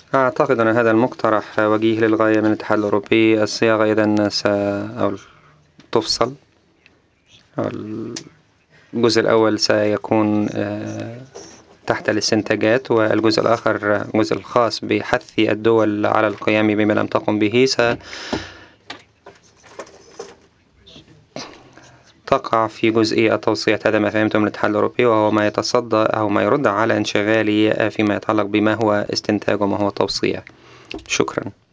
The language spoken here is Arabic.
أعتقد أن هذا المقترح وجيه للغاية من الاتحاد الأوروبي. الصياغة إذا أو تفصل. الجزء الأول سيكون تحت الاستنتاجات، والجزء الآخر الجزء الخاص بحث الدول على القيام بما لم تقم به ستقع في جزئية توصية. هذا ما فهمته من الاتحاد الأوروبي، وهو ما يتصدى أو ما يرد على انشغالي فيما يتعلق بما هو استنتاج وما هو توصية. شكرا.